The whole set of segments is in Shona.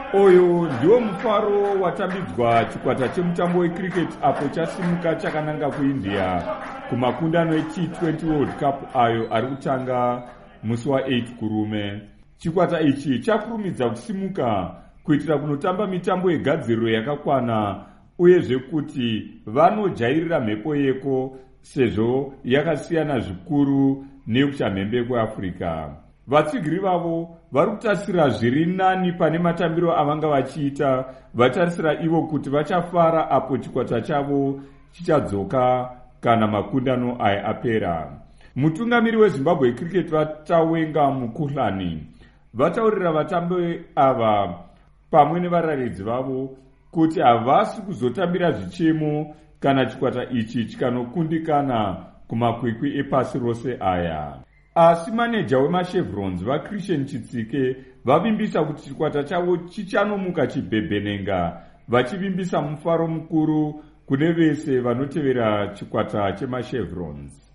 Oyo ndiwo mufaro watambidzwa chikwata chemutambo wecricket apo chasimuka chakananga kuIndia kumakundano eT20 World Cup ayo ari kutanga musi wa8 kurume. Chikwata ichi chakurumidza kusimuka kuitira kunotamba mitambo yegadziriro yakakwana uyezve kuti vanojairira mhepo yeko sezvo yakasiyana zvikuru neyekuchamhembe kweAfrica. Vatsigiri vavo vari kutasira zviri nani pane matambiro avanga vachiita, vatarisira ivo kuti vachafara apo chikwata chavo chichadzoka kana makundano aya apera. Mutungamiri weZimbabwe Cricket Vatawenga Mukuhlani vataurira vatambi ava pamwe nevararedzi vavo kuti havasi kuzotambira zvichemo kana chikwata ichi chikanokundikana kumakwikwi epasi rose aya. Asi maneja wemachevrons vaChristian Chitsike vavimbisa kuti chikwata chavo chichanomuka chibhebhenenga, vachivimbisa mufaro mukuru kune vese vanotevera chikwata chemachevrons.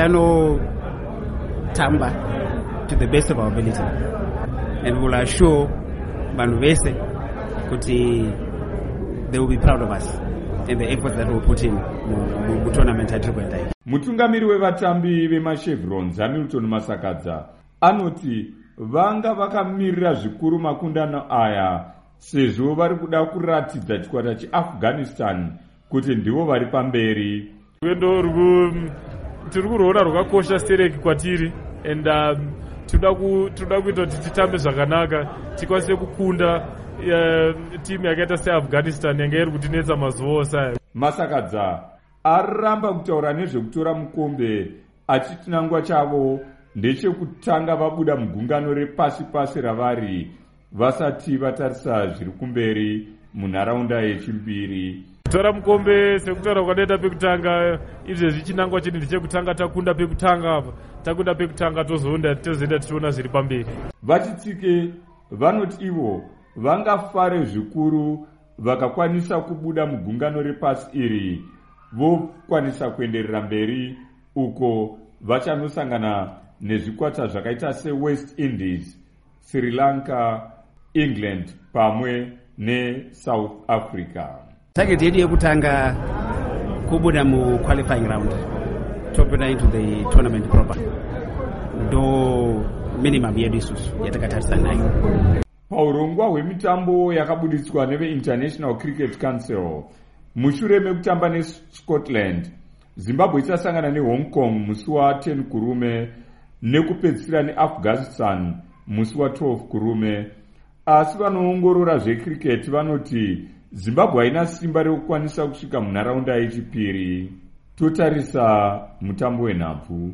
Tichanotamba to the best of our ability and we will assure vanhu vese kuti they will be proud of us and the efforts that we will put in mutournament atiri kuenda iyi. Mutungamiri wevatambi vemachevrons Hamilton Masakadza anoti vanga vakamirira zvikuru makundano aya sezvo vari kuda kuratidza chikwata cheAfghanistan kuti ndivo vari pamberi. Rwendo tiri kurwona rwakakosha stereki kwatiri and tinoda kuita kuti titambe zvakanaka tikwanise kukunda timu yakaita seAfghanistan yanga iri kutinetsa mazuva ose aya. Masakadza aramba kutaura nezvekutora mukombe achiti nangwa chavo ndechekutanga vabuda mugungano repasi-pasi ravari vasati vatarisa zviri kumberi munharaunda yechimbiri. Kutora mukombe sekutaura kwakaita pekutanga izvezvi chinangwa chedu ndechekutanga takunda pekutanga apa takunda pekutanga tozoenda tichiona zviri pamberi. Vachitsike vanoti ivo vangafare zvikuru vakakwanisa kubuda mugungano repasi iri vokwanisa kuenderera mberi uko vachanosangana nezvikwata zvakaita seWest Indies, Sri Lanka, England pamwe neSouth Africa. Target yedu yekutanga kubuda muqualifying round topinda into the tournament proper ndo minimum yedu isusu yatakatarisana nayo. Paurongwa hwemitambo yakabuditswa neveInternational Cricket Council mushure mekutamba neScotland, Zimbabwe ichasangana neHong Kong musi wa10 kurume nekupedzisira neAfghanistan musi wa12 kurume. Asi vanoongorora zvecricket vanoti Zimbabwe haina simba rekukwanisa kusvika munharaunda yechipiri. Totarisa mutambo wenhabvu.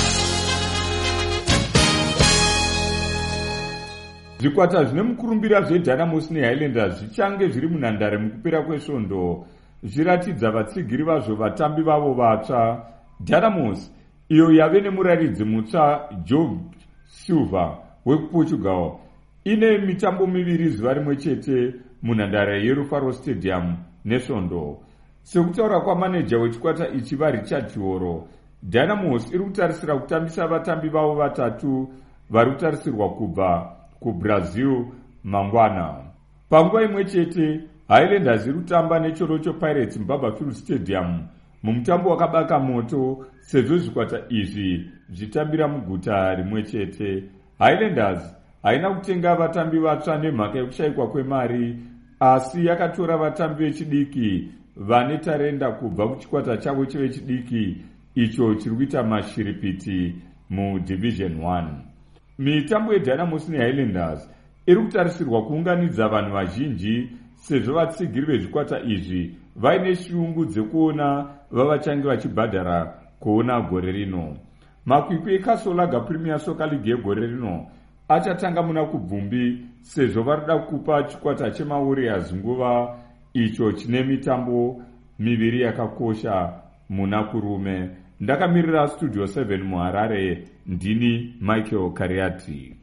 Zvikwata zvine mukurumbira zveDynamos neHighlanders zvichange zviri munhandare mukupera kwesvondo zvichiratidza vatsigiri vazvo vatambi vavo vatsva. Dynamos iyo yave nemuraridzi mutsva George Silva wekuPortugal ine mitambo miviri zuva rimwe chete munhandare yeRufaro Stadium nesvondo. Sekutaura kwamaneja wechikwata ichi vaRichard Chihoro, Dynamos iri kutarisira kutambisa vatambi vavo vatatu vari kutarisirwa kubva kuBrazil mangwana. Panguva imwe chete Highlanders iri kutamba neChorocho Pirates muBarberfield Stadium mumutambo wakabaka moto sezvo zvikwata izvi zvitambira muguta rimwe chete. Highlanders haina kutenga vatambi vatsva nemhaka yekushayikwa kwemari, asi yakatora vatambi vechidiki vane tarenda kubva kuchikwata chavo chevechidiki icho chiri kuita mashiripiti muDivision 1. Mitambo yeDynamos neHighlanders iri kutarisirwa kuunganidza vanhu vazhinji sezvo vatsigiri vezvikwata izvi vaine shungu dzekuona vavachange vachibhadhara kuona gore rino. Makwikwi eKasolaga Premier Soccer League yegore rino achatanga muna kubvumbi sezvo varida kupa chikwata chemaWarriors nguva icho chine mitambo miviri yakakosha muna kurume. Ndakamirira Studio 7 muHarare, ndini Michael Kariati.